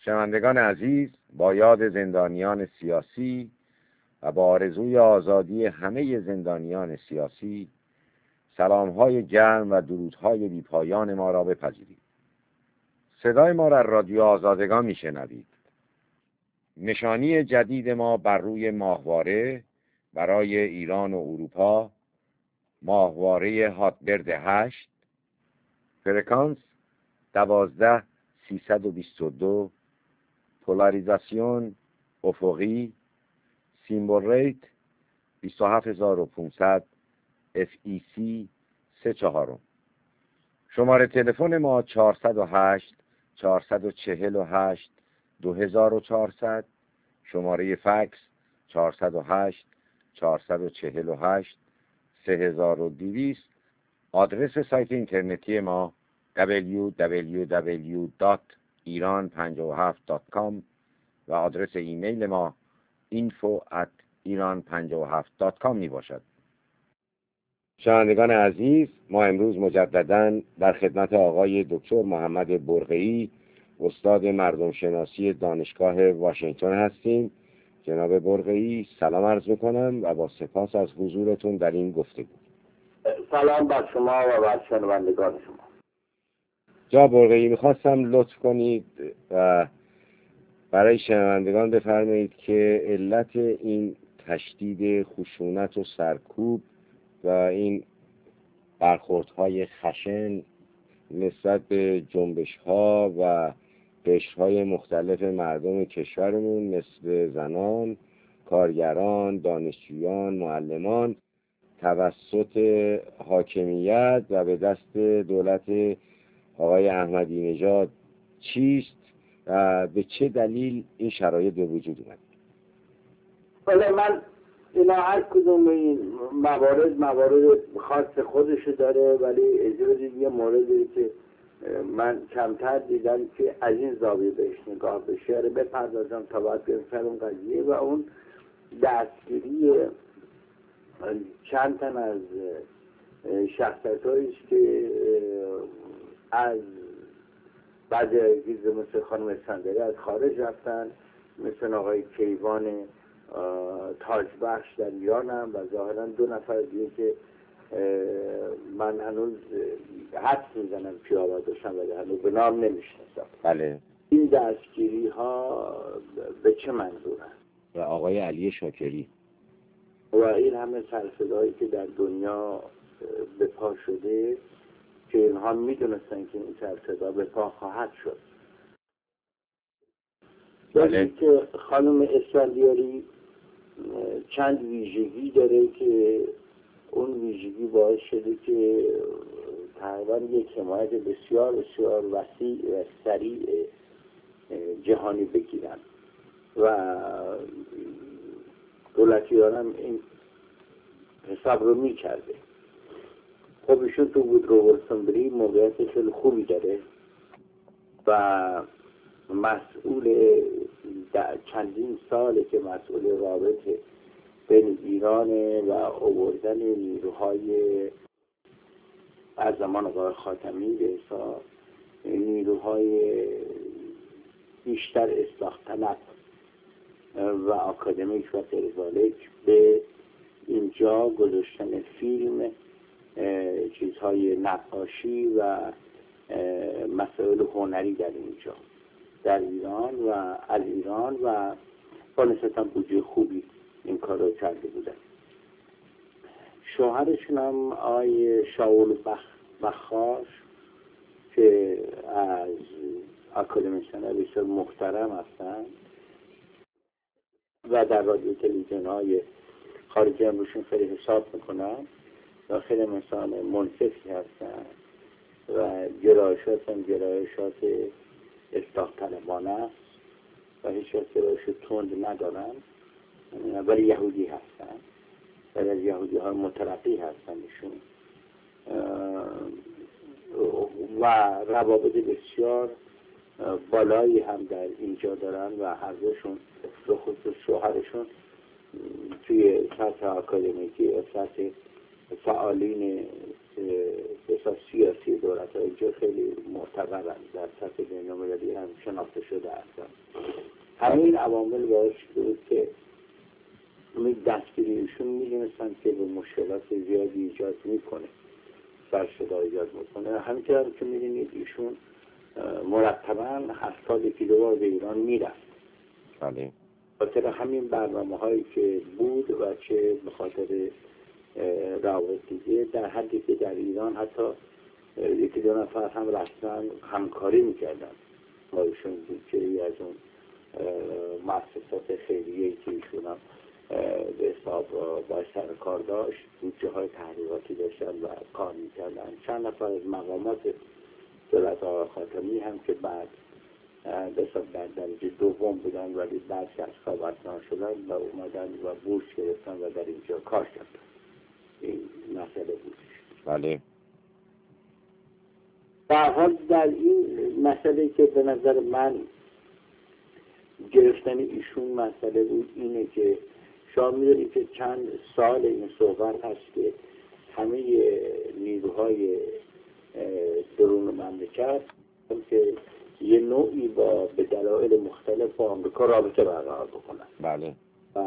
شنوندگان عزیز، با یاد زندانیان سیاسی و با آرزوی آزادی همه زندانیان سیاسی، سلام‌های گرم و درودهای بی‌پایان ما را بپذیرید. صدای ما را رادیو آزادگان میشنوید. نشانی جدید ما بر روی ماهواره برای ایران و اروپا، ماهواره هاتبرد 8، فرکانس 12322، پولاریزاسیون افقی، سیمبل ریت 27500، FEC 34. شماره تلفن ما 408 448 2400، شماره فکس 408 448 3200. آدرس سایت اینترنتی ما www.iran57.com و آدرس ایمیل ما info@iran57.com می باشد. شنوندگان عزیز، ما امروز مجدداً در خدمت آقای دکتر محمد برقعی، استاد مردم شناسی دانشگاه واشنگتن هستیم. جناب برقعی، سلام عرض میکنم و با سپاس از حضورتون در این گفتگو. سلام بر شما و بر شنوندگان شما. جناب برقعی، میخواستم لطف کنید و برای شنوندگان بفرمایید که علت این تشدید خشونت و سرکوب و این برخوردهای خشن نسبت به جنبش‌ها و قشرهای مختلف مردم کشورمون مثل زنان، کارگران، دانشجویان، معلمان توسط حاکمیت و به دست دولت آقای احمدی نژاد چیست و به چه دلیل این شرایط به وجود اومد؟ بله، من اینا هر کدوم این موارد خاص خودشو داره، ولی اجازه یه موردی که من کمتر دیدم که از این زاویه بهش نگاه بشه رو بپردازم تا باید بریم سر اون قضیه و اون دستگیری چند تن از شخصیت‌هاییست که از بعضی مثل خانم اسکندری از خارج رفتن، مثل آقای کیوان تاجبخش در ایران هم و ظاهرا 2 نفر دیگه که من هنوز حدس میزنم پیاوه داشتم ولی هنوز به نام نمیشناسم. بله. این دستگیری ها به چه منظورن؟ و آقای علی شاکری و این همه سرصدایی که در دنیا به پا شده که اینها میدونستن که این سرصدا به پا خواهد شد. بله. که خانم اسفندیاری چند ویژگی داره که اون ویژگی باعث شده که تقریبا یک حمایت بسیار بسیار وسیع و سریع جهانی بگیرن و دولت ایران هم این حساب رو میکرده. خب ایشون تو وودرو ویلسون موقعیت خیلی خوبی داره و مسئول چندین ساله که مسئول رابطه بین ایران و آوردن نیروهای از زمان آقای خاتمی به حساب نیروهای بیشتر اصلاح طلب و آکادمیک و ترزالک به اینجا گذاشتن فیلم، چیزهای نقاشی و مسائل هنری در اینجا در ایران و از ایران و با نسبتا بودجه خوبی این کار رو کرده بودن. شوهرشون هم آقای شاول بخاش که از اکادمیسیان بسیار محترم هستن و در رادیو تلویزیون های خارجی هم روشون خیلی حساب میکنن و خیلی انسان منصفی هستن و گرایشات هم گرایشات اصلاح طلبانه است و هیچ گرایش تند ندارن، ولی یهودی هستن و از یهودی های مترقی هستن ایشون و روابط بسیار بالایی هم در اینجا دارن و هر دوشون به خصوص شوهرشون توی سطح آکادمیکی و سطح فعالین سیاسی دولت ها اینجا خیلی معتبر معتبرند، در سطح بین‌المللی هم شناخته شده هستند. همین عوامل باعث شد که دستگیریشون می‌دونستند که به مشکلات زیادی ایجاد میکنه، سرصدا ایجاد میکنه. همینطور که می‌دونید ایشون مرتباً هر سال یکی دو بار به ایران میرفت. بله. خاطر همین برنامه‌هایی که بود و چه به خاطر روابط دیگه، در حدی که در ایران حتی یکی دو نفر هم رفتن همکاری میکردن با ایشون، بودجه‌ای از اون مؤسسات خیریه‌ای که ایشون هم به حساب با سر کار داشت، بودجه های تحقیقاتی داشتن و کار میکردن. چند نفر از مقامات دولت آقای خاتمی هم که بعد در درجه دوم بودن ولی بعد که از کار برکنار شدن و اومدن و بورس گرفتن و در اینجا کار کردن. این مسئله بودش. بله. در حال در این مسئله که به نظر من گرفتن ایشون مسئله بود اینه که شما می‌دونید که چند سال این صحبت هست که همه نیروهای درون مملکت که یه نوعی به دلایل مختلف با آمریکا رابطه برقرار بکنن. بله. و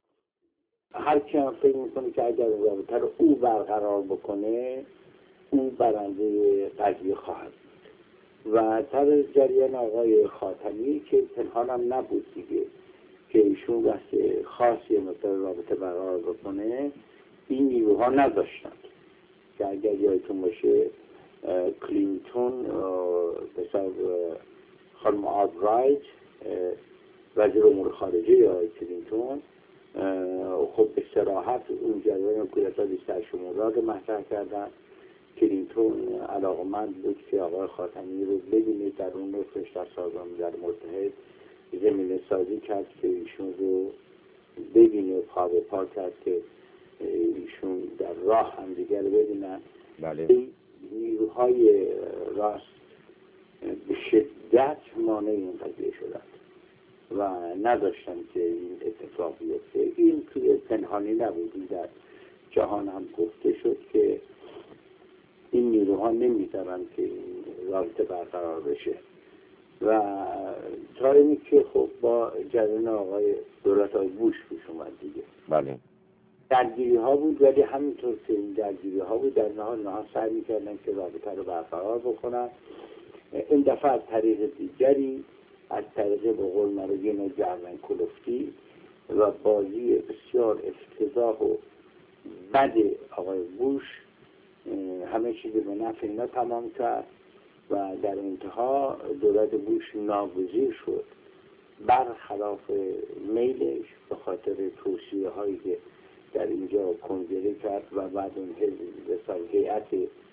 هر کی هم فکر میکنه که اگر رابطه رو او برقرار بکنه او برنده قضیه خواهد بود. و در جریان آقای خاتمی که پنهان هم نبود دیگه که ایشون وقت خاصی مثل رابطه برقرار بکنه، این نیروها نداشتند که اگر یادتون باشه کلینتون بسیار خانم آلبرایت وزیر امور خارجه یا کلینتون خب به صراحت اون جریان کودتا 28 مرداد مطرح کردن. کلینتون علاقمند بود که آقای خاتمی رو ببینه، در اون نفرش در سازمان ملل متحد زمینه سازی کرد که ایشون رو ببینه، پا به پا کرد که ایشون در راه هم دیگر رو ببینن. بله. نیروهای راست به شدت مانع این قضیه شدند و نداشتن که این اتفاق بیفته. این توی پنهانی نبود، در جهان هم گفته شد که این نیروها نمیذارن که این رابطه برقرار بشه. و تا اینی که خب با جریان آقای دولت های بوش پیش اومد دیگه. بله. درگیری ها بود، ولی همینطور که این درگیری ها بود در نهایت سعی میکردن که رابطه رو برقرار بکنن. این دفعه از طریق دیگری، از طریق به قول معروف یه نوع جرمن کلفتی و بازی بسیار افتضاح و بد آقای بوش همه چیزی به نفع اینا تمام کرد و در انتها دولت بوش ناگزیر شد برخلاف میلش به خاطر توصیه هایی که در اینجا کنگره کرد و بعد اون هیئت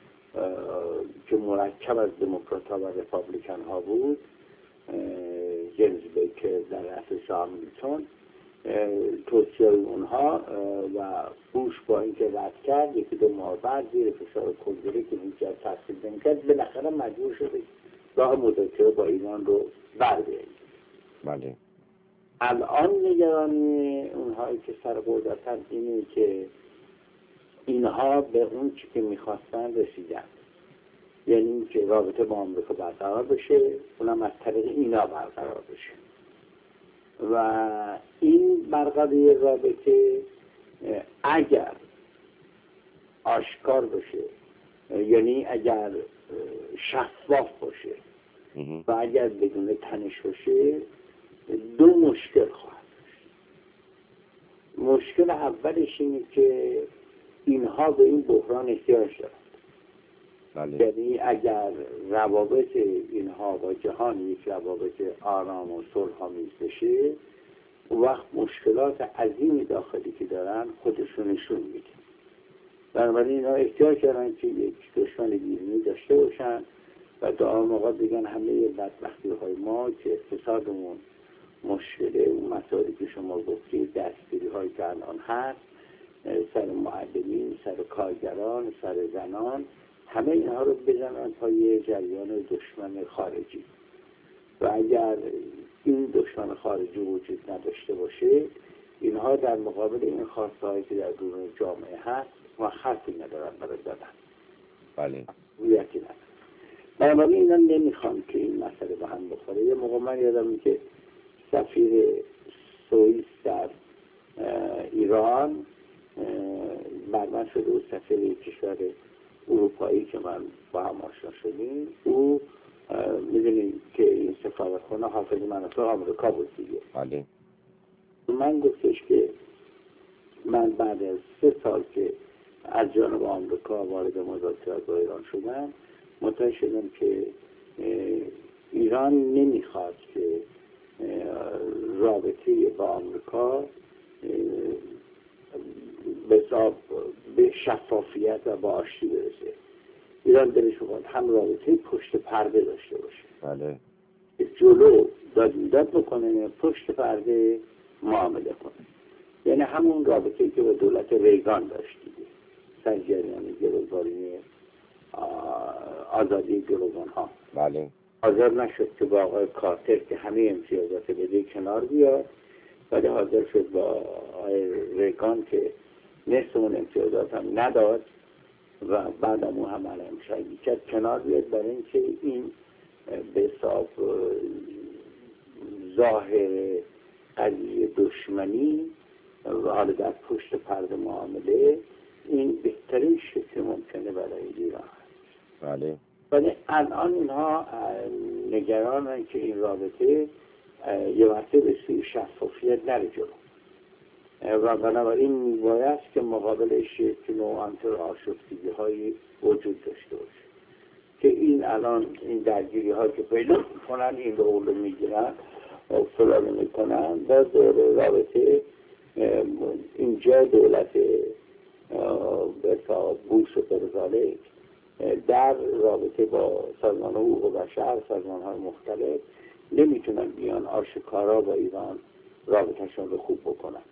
که مرکب از دموکرات ها و رپابلیکن ها بود، جیمز بیکر در رأس هامیلتون، توصیه اونها و بوش با اینکه رد کرد یکی دو ماه بعد زیر فشار کنگره که اینجا تحصیل نمی‌کرد بالاخره مجبور شده راه مذاکره با ایران رو بردارد. بله. الان نگرانی اونهایی که سربردتن اینه که اینها به اون چی که میخواستن رسیدن، یعنی که رابطه با آمریکا برقرار بشه، اونم از طریق اینا برقرار بشه. و این برقراری رابطه اگر آشکار باشه، یعنی اگر شفاف باشه و اگر بدون تنش باشه، دو مشکل خواهد داشت. مشکل اولش اینه که اینها به این بحران احتیاج دارند. بله. یعنی اگر روابط اینها با جهان یک روابط آرام و صلح‌آمیز بشه، اون وقت مشکلات عظیمی داخلی که دارن خودشونشون میده. بنابراین اینا احتیاج دارن که یک دشمن بیرونی داشته باشن و دائم موقع بگن همه بدبختی های ما که اقتصادمون مشکله، اون مسائلی که شما گفتید، دستگیری هایی که الان هست سر معلمین، سر کارگران، سر زنان، همه اینها رو بزنن پای جریان دشمن خارجی. و اگر این دشمن خارجی وجود نداشته باشه، اینها در مقابل این خواسته هایی که در درون جامعه هست و خطی ندارن برای دادن. بله. رویتی ندارن. بنابراین اینا نمیخوان که این مسئله به هم بخوره. یه موقع من یادمه که سفیر سوئیس در ایران بر من شده و سفیر کشور اروپایی که من با هم آشنا شدیم، او میدونید که این سفارتخانه حافظ مناطق آمریکا بود دیگه. بله. من گفتش که من بعد از 3 سال که از جانب آمریکا وارد مذاکرات با ایران شدم، متوجه شدم که ایران نمیخواد که رابطه با آمریکا به شفافیت و با آشتی برسه. ایران دلش میخواد هم رابطه پشت پرده داشته باشه. بله. جلو داد میداد بکنه، پشت پرده معامله کنه. یعنی همون رابطه‌ای که با دولت ریگان داشت دیگه، سر جریان گروگانی آزادی گروگان ها. بله. حاضر نشد که با آقای کارتر که همه امتیازات بده کنار بیاد، ولی حاضر شد با آقای ریگان که نصف اون امتیازات هم نداد و بعد اون هم علمشایی کرد کنار بیاد، برای اینکه این به حساب ظاهر قضیه دشمنی و حالا در پشت پرده معامله این بهترین شکل ممکنه برای ایران. بله. ولی الان اینها نگرانن که این رابطه یه وقته به سوی شفافیت نره جلو و بنابراین میبایست که مقابلش یک نوع انتر آشفتگی های وجود داشته باشه که این الان این درگیری ها که پیدا میکنن این رو اولو میگیرن و فلان میکنن در دور رابطه اینجا دولت بوش و پرزالک در رابطه با سازمان حقوق بشر، سازمان های مختلف نمیتونن بیان آشکارا با ایران رابطهشون رو خوب بکنن.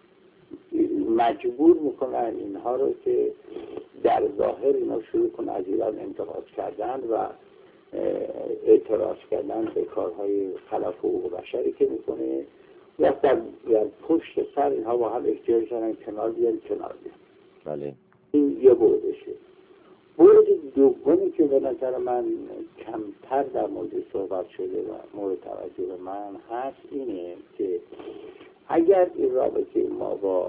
مجبور میکنن اینها رو که در ظاهر اینا شروع کنن از ایران انتقاد کردن و اعتراض کردن به کارهای خلاف حقوق بشری که میکنه و در پشت سر اینها با هم احتیاج دارن کنار بیان. بله. این یه بردشه. برد دومی که به نظر من کمتر در مورد صحبت شده و مورد توجه من هست اینه که اگر این رابطه ما با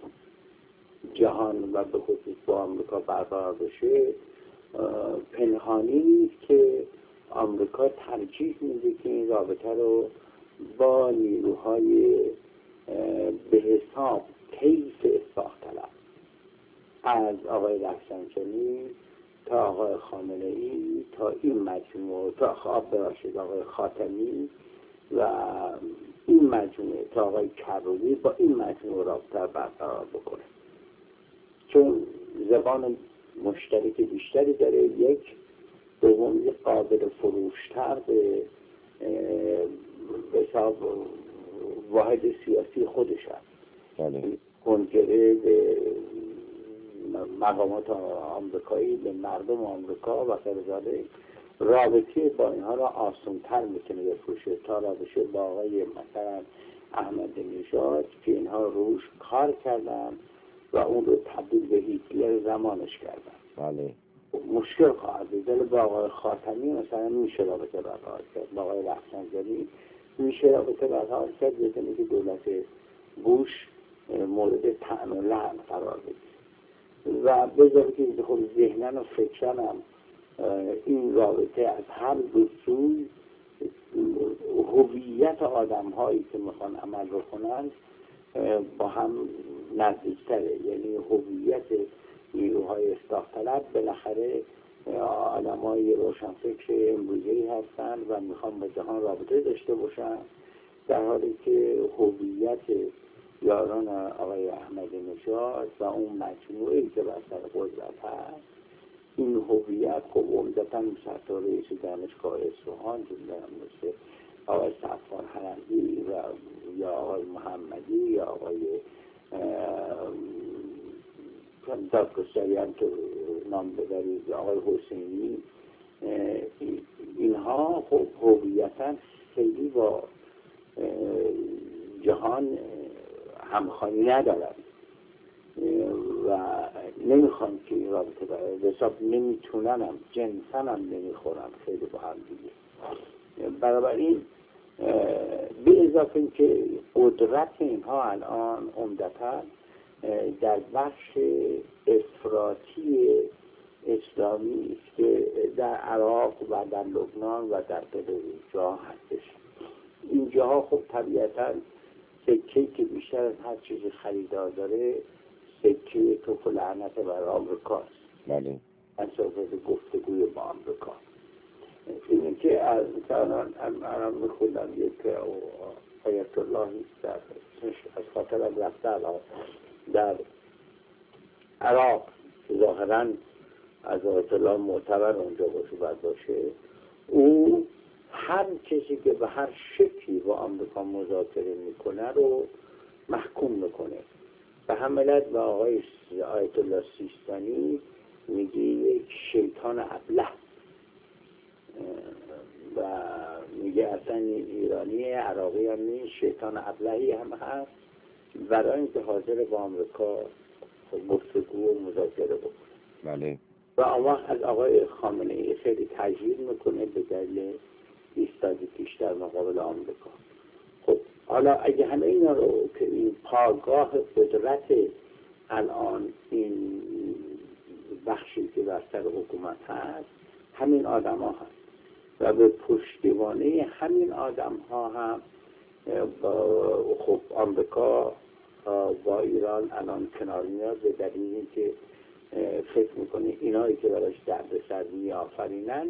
جهان و به خصوص با آمریکا برقرار بشه، پنهانی نیست که آمریکا ترجیح میده که این رابطه رو با نیروهای به حساب کیف اصلاح طلب از آقای رفسنجانی تا آقای خامنه‌ای تا این مجموعه تا آقای خاتمی و این مجموعه تا آقای کروبی با این مجموعه رابطه برقرار بکنه، چون زبان مشترک بیشتری داره. یک دوم یک قابل فروشتر به حساب واحد سیاسی خودش هست، کنگره به مقامات آمریکایی، به مردم آمریکا و غیره. رابطه با اینها را آسان‌تر میتونه بفروشه تا رابطه با آقای مثلا احمد نژاد که اینها روش کار کردن و اون رو تبدیل به هیتلر زمانش کردن. بله. مشکل خواهد بود. با آقای خاتمی مثلا میشه رابطه برقرار کرد، با آقای رفسنجانی میشه رابطه برقرار کرد بدون که دولت بوش مورد طعن و لعن قرار بگیره. و بذاره که خود ذهنن و فکرن هم این رابطه از هر دو سوی هویت آدم هایی که میخوان عمل رو کنن با هم نزدیکتره. یعنی هویت نیروهای اصلاح طلب بالاخره آدم های روشنفکر امروزی هستن و میخوان با جهان رابطه داشته باشن، در حالی که هویت یاران آقای احمد نژاد و اون مجموعه‌ای که بر سر قدرت هست، این هویت خب عمدتاً سرتا رئیس دانشگاه اصفهان مثل آقای صفوان حرندی و یا آقای محمدی یا آقای دادگستری هم که نام ببرید آقای حسینی، اینها خب هویتاً خیلی با جهان همخوانی ندارن و نمیخوام که این رابطه برای حساب نمیتوننم، جنسنم نمیخورم خیلی با هم دیگه. بنابراین به اضافه این که قدرت اینها الان عمدتاً در بخش افراطی اسلامی است که در عراق و در لبنان و در غیره جا هستش. این جاها خب طبیعتاً سکه‌ای که بیشتر از هر چیز خریدار داره سکه توف و لعنت بر آمریکاست. بله. از صحبت گفتگوی با آمریکا اینه که از الان میخوندم یک آیت الله از خاطرم رفته الان در عراق ظاهراً از آیت الله معتبر اونجا باشه او هر کسی که به هر شکلی با آمریکا مذاکره میکنه رو محکوم میکنه. به هملت به آقای آیت الله سیستانی میگه یک شیطان ابله و میگه اصلا ایرانی عراقی هم نیست، شیطان ابلهی هم هست برای اینکه حاضر با آمریکا گفتگو و مذاکره بکنه. بله. و از آقای خامنه ای خیلی تجلیل میکنه به دلیل ایستادی پیش در مقابل آمریکا. خب حالا اگه همه اینا رو که این پایگاه قدرت الان این بخشی که بر سر حکومت هست همین آدم ها هست و به پشتیبانی همین آدم ها هم خب آمریکا با ایران الان کنار میاد به دلیلی که فکر میکنه اینایی که براش دردسر میآفرینند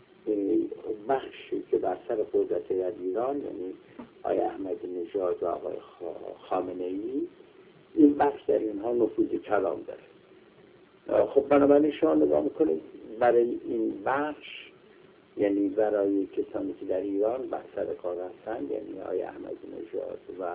بخشی که بر سر قدرت در ایران یعنی آقای احمدی نژاد و آقای خامنه ای این بخش در اینها نفوذ کلام داره. خب بنابراین شما نگاه میکنید برای این بخش یعنی برای کسانی که در ایران بر سر کار هستند یعنی آقای احمدی نژاد و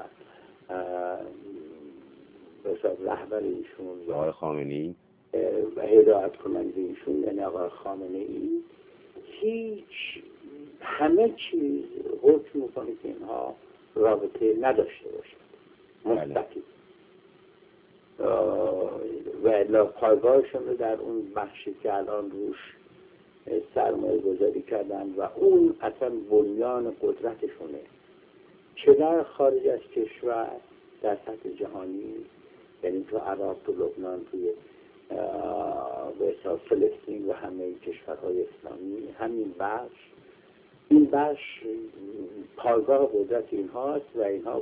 بسیار رهبر ایشون آقای خامنه ای و هدایت کننده ایشون یعنی آقای خامنه ای هیچ همه چیز حکم میکنه که اینها رابطه نداشته باشند مستقیم و الا پایگاهشون رو در اون بخشی که الان روش سرمایه گذاری کردن و اون اصلا بنیان قدرتشونه چه در خارج از کشور در سطح جهانی یعنی تو عراق تو لبنان توی به حساب فلسطین و همه کشورهای اسلامی همین بخش این بخش پایگاه قدرت اینهاست و اینها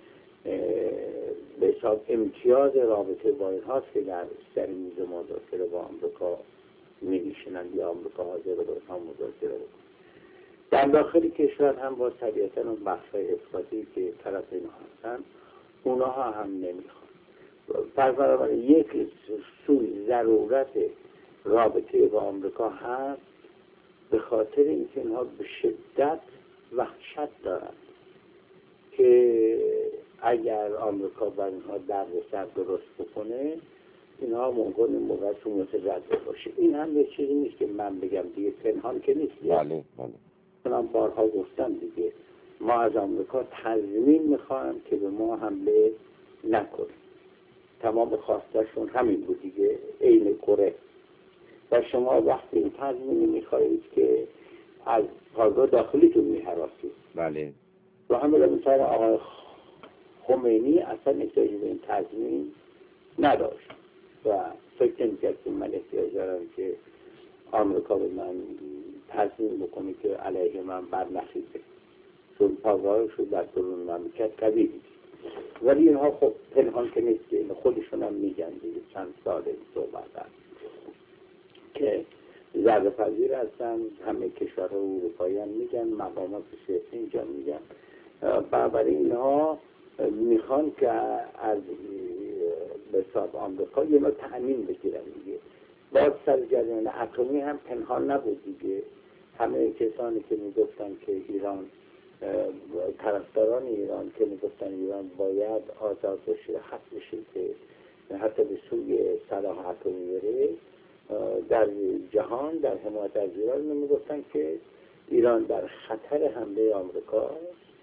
به حساب امتیاز رابطه با اینهاست که در سر میز مذاکره با آمریکا می‌نشینند یا آمریکا حاضر با اینها مذاکره بکنه. در داخل کشور هم با طبیعتا اون بخش‌های افراطی که طرف اینها هستن اونها هم نمیخوان. پس یک سوی ضرورت رابطه با آمریکا هست به خاطر اینکه اینها به شدت وحشت دارند که اگر آمریکا بر اینها دردسر درست بکنه اینها ممکن این موقع تو متجدد باشه. این هم یه چیزی نیست که من بگم دیگه پنهان که نیست. بله من بارها گفتم دیگه ما از آمریکا تضمین میخوایم که به ما حمله نکنه. تمام خواستشون همین بود دیگه عین کره و شما وقتی این تضمینی میخواهید که از پایگاه داخلیتون میهراسید. بله. و همه مثلا آقای خمینی اصلا احتیاج به این تضمین نداشت و فکر نمی‌کرد که من احتیاج دارم که آمریکا به من تضمین بکنه که علیه من برنخیزه چون پایگاهشون در درون مملکت قوی نیست. ولی اینها خب پنهان که نیست که خودشون هم میگن دیگه چند سال این صحبت هست که ضربه پذیر هستن همه کشورها اروپایی هم میگن مقامات سیاسی اینجا میگن برای اینها میخوان که از به حساب آمریکا یه نوع تأمین بگیرن دیگه. باز سر جریان اتمی هم پنهان نبود دیگه. همه کسانی که میگفتن که ایران طرفداران ایران که میگفتن ایران باید آزاد بشه حق بشه که حتی به سوی سلاح اتمی بره در جهان در حمایت از ایران میگفتن که ایران در خطر حمله آمریکا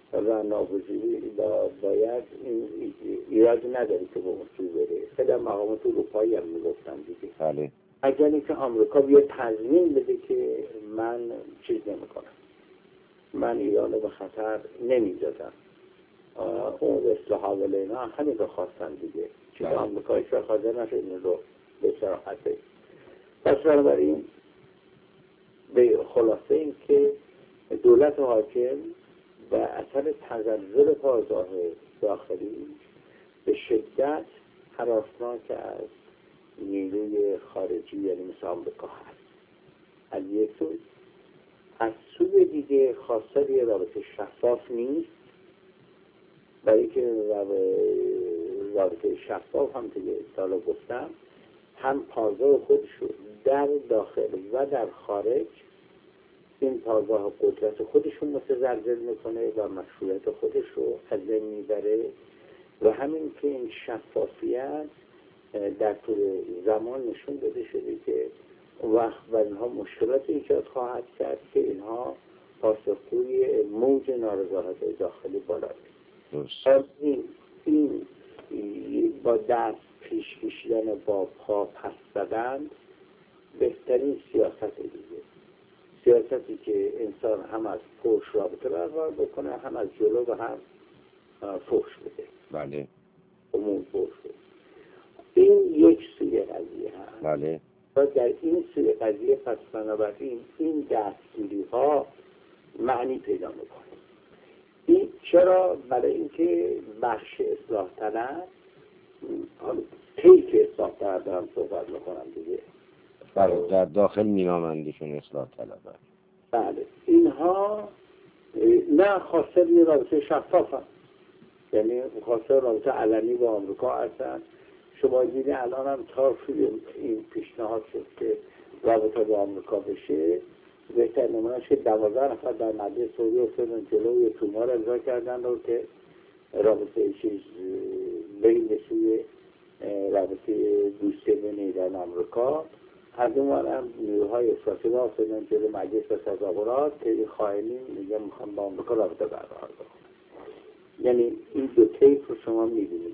و ناگزیری باید این ایرادی نداره که به اصول بره. خیلی مقامات اروپایی هم میگفتن دیگه. بله. اگر اینکه آمریکا بیاد تضمین بده که من چیز نمیکنم، من ایران رو به خطر نمیدادم، اون اصلاح حواله اینا همین رو خواستن دیگه. چیز آمریکایی که حاضر نشد این رو به صراحت بگه. پس بنابراین به خلاصه این که دولت حاکم به اثر تزلزل پایگاه داخلی به شدت هراسناک از نیروی خارجی یعنی مثل آمریکا هست از یک سوی. از سوی دیگه خواستار رابطه شفاف نیست، برای که رابطه شفاف هم دیگه سالا گفتم هم پایگاه خودش رو در داخل و در خارج این پایگاه قدرت خودشون متزلزل میکنه و مشروعیت خودش رو از بین میبره و همین که این شفافیت در طول زمان نشون داده شده که وقت و اینها مشکلات ایجاد خواهد کرد که اینها پاسخگوی موج نارضایتی داخلی بالا میره. این با دست پیش کشیدن با پا پس زدن بهترین سیاست دیگه، سیاستی که انسان هم از فحش رابطه برقرار بکنه، هم از جلو و هم فحش بده. بله. عموم فحش بده. این یک سوی قضیه هست. بله. و در این سوی قضیه پس بنابراین این دستگیری ها معنی پیدا میکنه. این چرا؟ برای اینکه بخش اصلاح طلب طیف اصلاح طلب دارم صحبت میکنم دیگه. بله. در داخل مینامندیشون اصلاح طلب. بله. اینها نه خواستار یه رابطه شفاف هم. یعنی خواستار رابطه علنی با آمریکا هستن. شما دیدین الان هم تا این پیشنهاد شد که رابطه با آمریکا بشه. بهتر نمونه شد 12 نفر در مجلس سعودی افتادن جلو یه تومار امضا کردن رو که رابطه چیز بین سوی رابطه دوستی بین ایران و آمریکا. از اون هم نیروهای افراطی ها افتادن جلو مجلس و تظاهرات که این خائنین میگن میخوان با آمریکا رابطه برقرار بکنن. یعنی این دو طیف رو شما میبینید.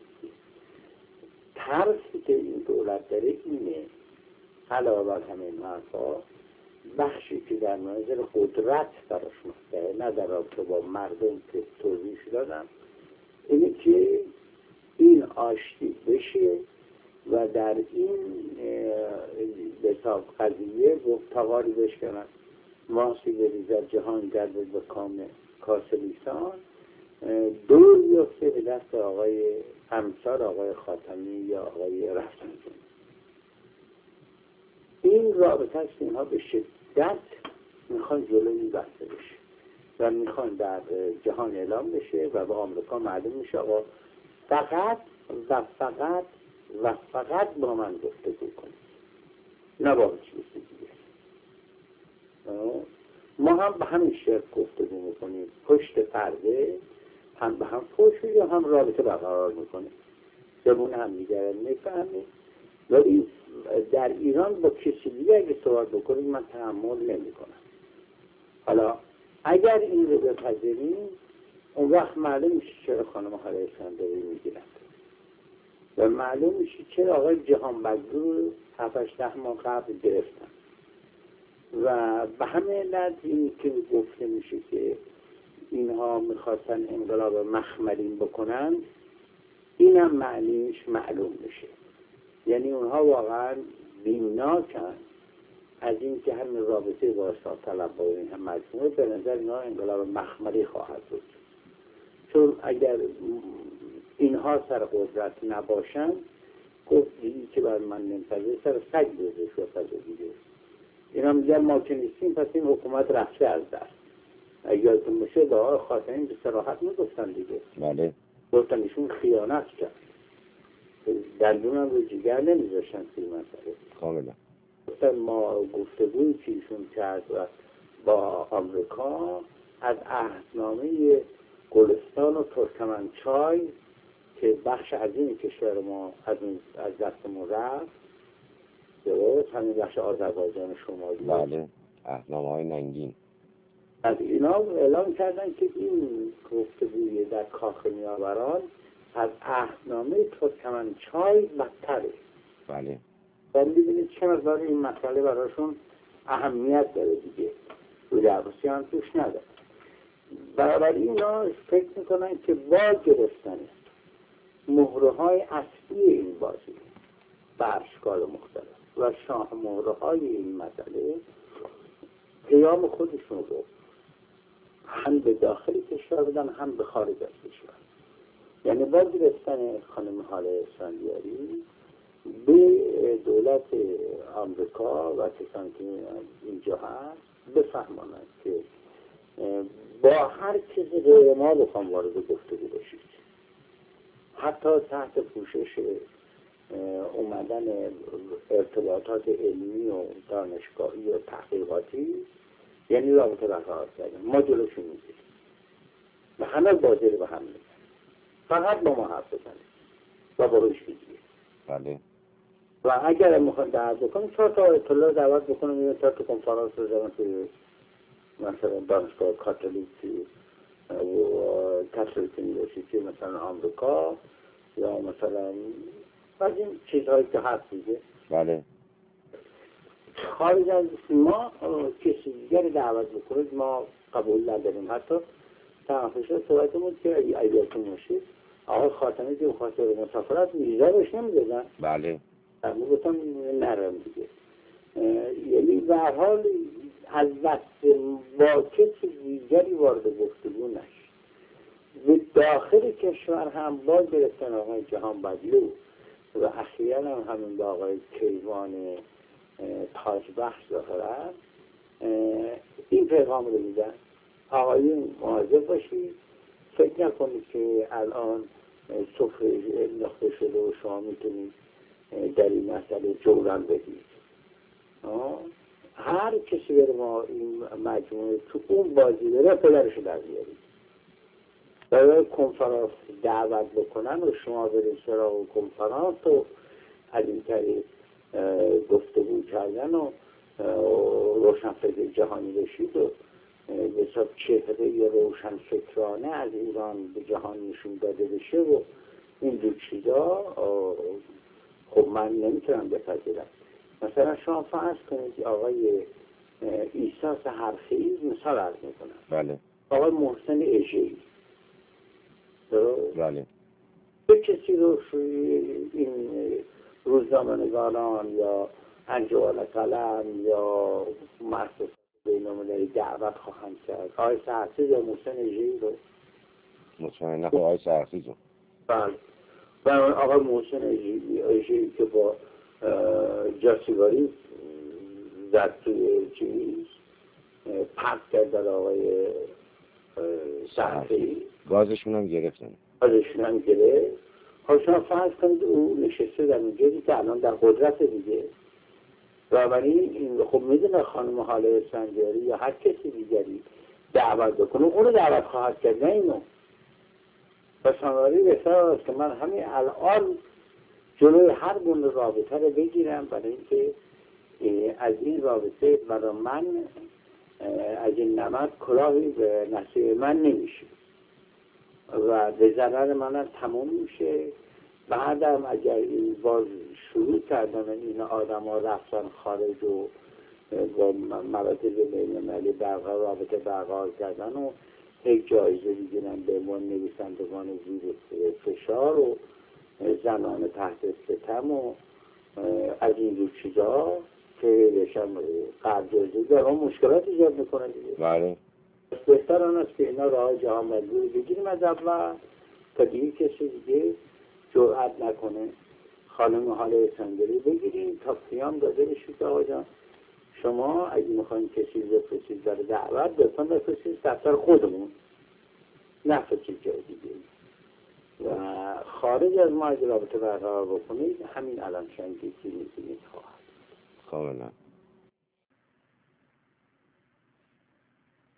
ترسی که این دولت داره اینه علاوه بر همین حرفا بخشی که در منظر قدرت براش مستقه نه در رابطه با مردم که توضیح دادم اینه که این آشتی بشه و در این حساب قضیه تغاری بشکنن ماسی بریزد جهان گردد به کام کاسلیسان دور بیفته به دست آقای همسر آقای خاتمی یا آقای رفسنجانی. این رابطه است اینها به شدت میخوان جلوی بسته بشه و میخوان در جهان اعلام بشه و به آمریکا معلوم میشه آقا فقط و فقط با من گفتگو کنید، نه با چیزی دیگه. ما هم به همین شرط گفتگو میکنیم، پشت پرده هم به هم فحش یا هم رابطه برقرار میکنیم، زبون هم دیگر میفهمیم. ولی در ایران با کسی دیگه اگه صحبت بکنیم من تحمل نمی کنم. حالا اگر این رو بپذیریم اون وقت معلوم میشه چرا خانم حالا اسکندری میگیرند و معلوم میشه چرا آقای جهانبگو 7-8 ماه قبل گرفتن و به همه علت این که گفته میشه که اینها میخواستن انقلاب مخملین بکنن این هم معنیش معلوم میشه. یعنی اونها واقعا بیمناکن از این که همین رابطه با اصلاح طلب با این هم مجموعه به نظر اینها انقلاب مخملی خواهد بود. چون اگر اینها سر قدرت نباشن گفت این که بر من نمیپذیره سر سگ بزش و پذیر دیگه. اینا میگن ما که نیستیم پس این حکومت رفته از دست. اگر یادتون باشه با آقای خاتمی به صراحت میگفتن دیگه. بله. گفتن ایشون خیانت کرد. دندون هم رو جگر نمیذاشتن توی مسئله. کاملا. گفتن ما گفتگوی که ایشون کرد و با آمریکا از عهدنامه گلستان و ترکمنچای که بخش عظیمی کشور ما از دستمون رفت درست همین بخش آذربایجان شمالی. بله. عهدنامه‌های ننگین. از اینا اعلام کردن که این گفتگوی در کاخ نیاوران از عهدنامه ترکمنچای بدتره. بله. و می‌بینید چه مقدار این مسئله براشون اهمیت داره دیگه. روی هم توش نداره. بنابراین اینا فکر میکنن که با گرفتن مهره‌های اصلی این بازی به اشکال مختلف و شاه مهره‌های این مسئله قیام خودشون رو هم به داخل کشور بدن هم به خارج از کشور. یعنی با گرفتن خانم هاله اسفندیاری به دولت آمریکا و کسانی که اینجا هست بفهمانند که با هر کسی غیر ما بخوام وارد گفتگو بشید، حتی تحت پوشش اومدن ارتباطات علمی و دانشگاهی و تحقیقاتی، یعنی رابطه برقرار کردن، ما جلوشون میگیریم و همه بازی رو به هم میزنیم، فقط با ما حرف بزنیم و با روش بگیریم. بله. و اگر میخوایم دعوت بکنیم 4 تا اطلاع دعوت بکنیم، 4 تا کنفرانس رو زمان توی مثلا دانشگاه کاتولیک یونیورسیتی مثلا آمریکا یا مثلا از این چیزهایی که هست دیگه. بله. خارج از ما کسی دیگر دعوت بکنید ما قبول نداریم. حتی تنفشه صحبت بود که ایدیاتون باشید آقای خاتمی که خاطر مسافرت ویزا بهش نمیدادن. بله. ما گفتم نرم دیگه. یعنی به هر حال از دست با کسی دیگری وارد گفتگو نشد. به داخل کشور هم با گرفتن آقای جهان بدلو و اخیراً هم همین با آقای کیوان تاجبخش ظاهرا این پیغام رو میدن: آقایون مواظب باشید، فکر نکنید که الان سفره انداخته شده و شما میتونید در این مسئله جولان بدید. هر کسی بره ما این مجموعه تو اون بازی بره پدرشو در بیارید. برای کنفرانس دعوت بکنن و شما برید سراغ کنفرانس و از این طریق گفتگو کردن و روشنفکر جهانی بشید و به حساب چهره روشن فکرانه از ایران به جهان نشون داده بشه و این دو چیزا خب من نمیتونم بپذیرم. مثلا شما فرض کنید آقای عیسی سحرخیز مثال عرض میکنم، بله. آقای محسن اژه‌ای، بله. به کسی رو این روزنامه‌نگاران یا انجمن قلم یا مؤسسات بین‌المللی دعوت خواهند کرد. آقای سحرخیز یا محسن اژه‌ای رو مطمئن نخواه آقای سحرخیز رو. بله. و آقای محسن اژه‌ای که با جاسوگری زد توی چیز پرد کرد در آقای سحرخیز، گازشون هم گرفتن. گازشون هم گرفت. خب شما فرض کنید او نشسته در اونجایی که الان در قدرت دیگه و این خب میدونه خانم هاله اسفندیاری یا هر کسی دیگری دعوت بکنه اونو دعوت خواهد کرد، نه اینو. پس بنابراین بهتر است که من همین الان جلوی هر گونه رابطه رو بگیرم، برای اینکه از این رابطه برای من از این نمد کلاهی به نصیب من نمیشه و به ضرر من تمام میشه. بعدم اگر این باز شروع کردن این آدم ها رفتن خارج و با مراتب بین‌المللی رابطه برقرار کردن و یک جایزه بگیرن به عنوان نویسندگان زیر فشار و زنان تحت ستم و از این دو چیزا که بهشم قرض داره مشکلات ایجاد میکنن دیگه. بله. بهتر آن است که اینا راه جهان بدلو رو بگیریم از اول تا دیگه کسی دیگه جرأت نکنه. خانم هاله اسفندیاری بگیریم تا پیام داده بشید آقا جان شما اگه میخواین کسی بفرستید برای دعوت لطفاً بفرستید دفتر خودمون، نفرستید جای دیگه. و خارج از ما اگه رابطه برقرار بکنید همین الان شنگیتی میتونید خواهد. کاملا.